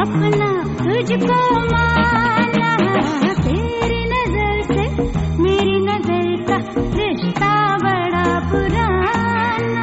अपना तुझको माना, तेरी नजर से मेरी नजर का रिश्ता बड़ा पुराना।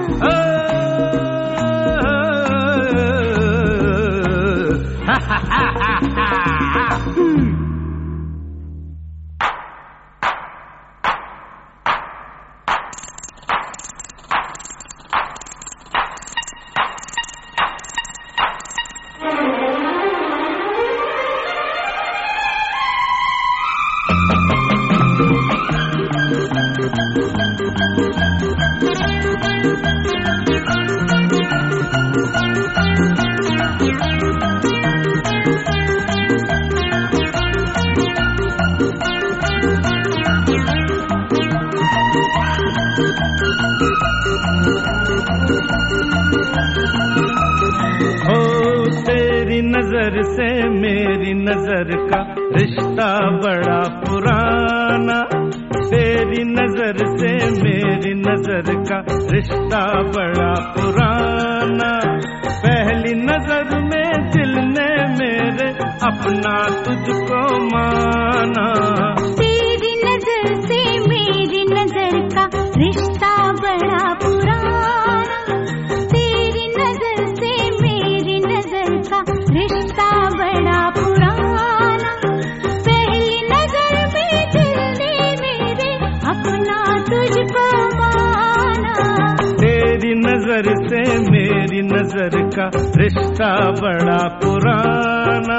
तेरी नजर से मेरी नजर का रिश्ता बड़ा पुराना, तेरी नजर से मेरी नजर का रिश्ता बड़ा पुराना। पहली नजर में दिल ने मेरे अपना तुझको माना, तेरी नजर से मेरी नजर का रिश्ता बड़ा पुराना, तेरी नजर से मेरी नजर का रिश्ता बड़ा पुराना। पहली नजर में दिल ने मेरे अपना तुझको माना, तेरी नजर से मेरी नजर का रिश्ता बड़ा पुराना।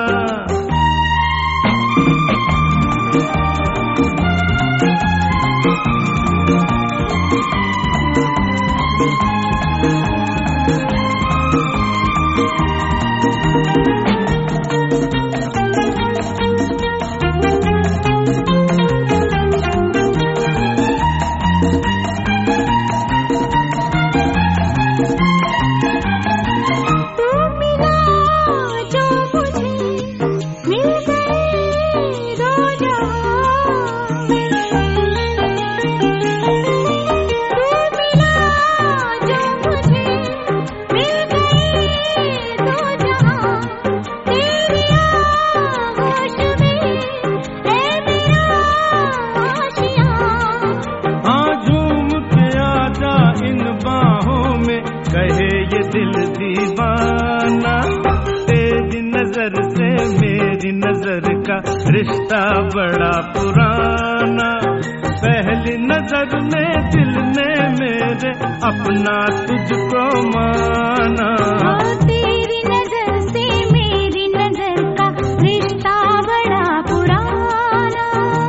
कहे ये दिल दीवाना, तेरी नजर से मेरी नजर का रिश्ता बड़ा पुराना। पहली नजर में दिल ने मेरे अपना तुझको माना, तेरी नजर से मेरी नजर का रिश्ता बड़ा पुराना।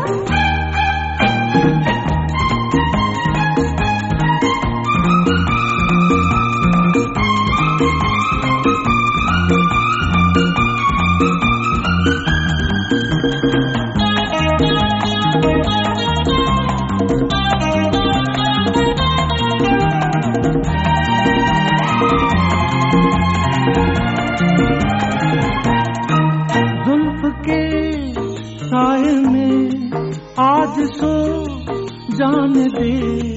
साए में आज सो जान दे,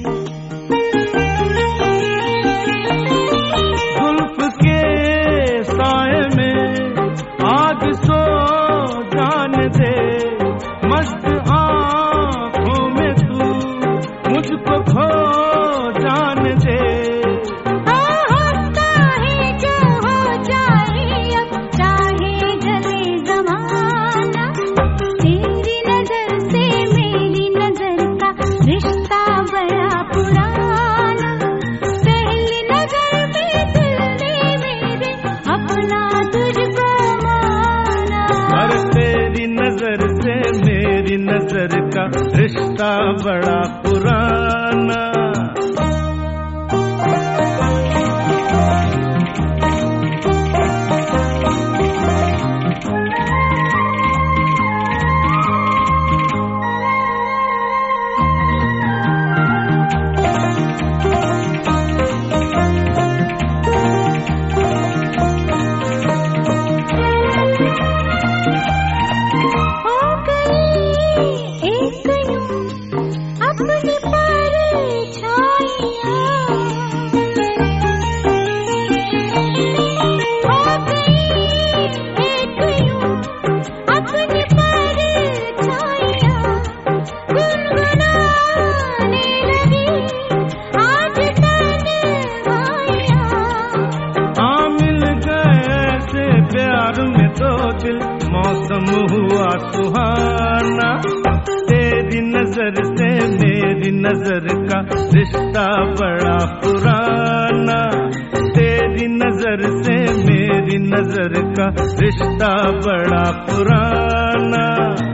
जुल्फ के साए में आज सो जान दे। मस्त आँखों में तू मुझको खो जान दे। मेरी नजर का रिश्ता बड़ा पुराना। अपने मौसम हुआ सुहाना। तेरी नजर से मेरी नजर का रिश्ता बड़ा पुराना। तेरी नजर से मेरी नजर का रिश्ता बड़ा पुराना।